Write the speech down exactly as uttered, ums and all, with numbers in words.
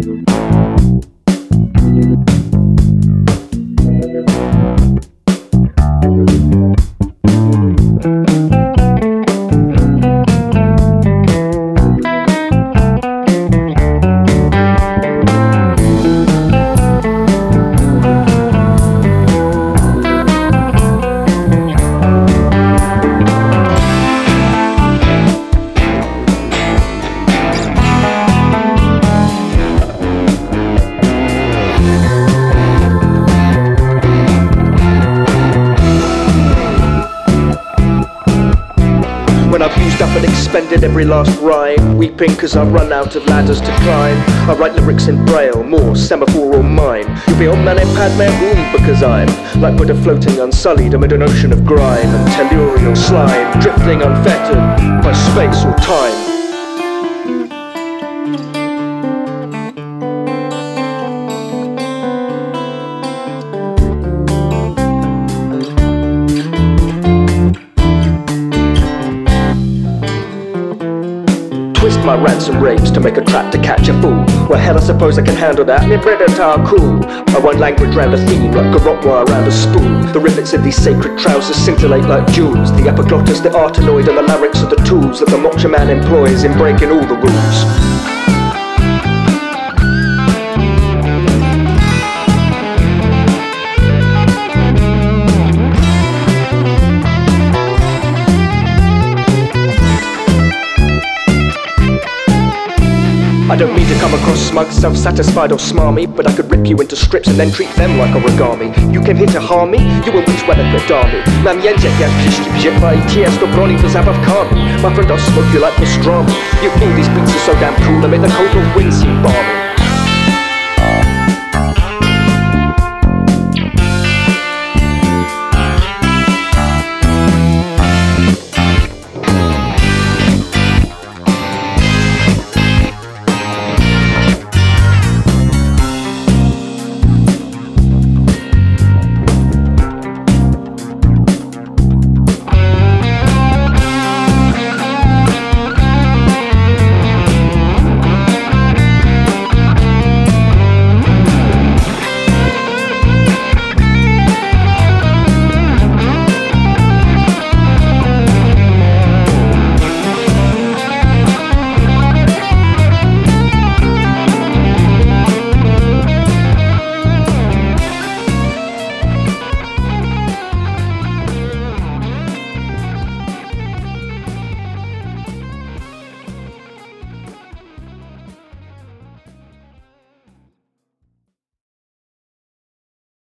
When I've used up and expended every last rhyme, weeping cause I've run out of ladders to climb, I write lyrics in braille, more semaphore or mime. You'll be on Mane Padme Hum because I'm like Buddha floating unsullied amid an ocean of grime and tellurial slime, drifting unfettered by space or time. Twist my rants and raves to make a trap to catch a fool. Well, hell, I suppose I can handle that. Me predator cool. I want language round a theme like garrote wire round a spool. The rivets in these sacred trousers scintillate like jewels. The epiglottis, the artanoid, and the larynx are the tools that the mocha man employs in breaking all the rules. I don't mean to come across smug, self-satisfied or smarmy, but I could rip you into strips and then treat them like origami. You came here to harm me? You will reach well equipped army. Mam język jak piszki wzięła i ties do broni to zabaw karmi. My friend, I'll smoke you like pastrami. You fool, these beats are so damn cool, they make the cold north wind seem bomb.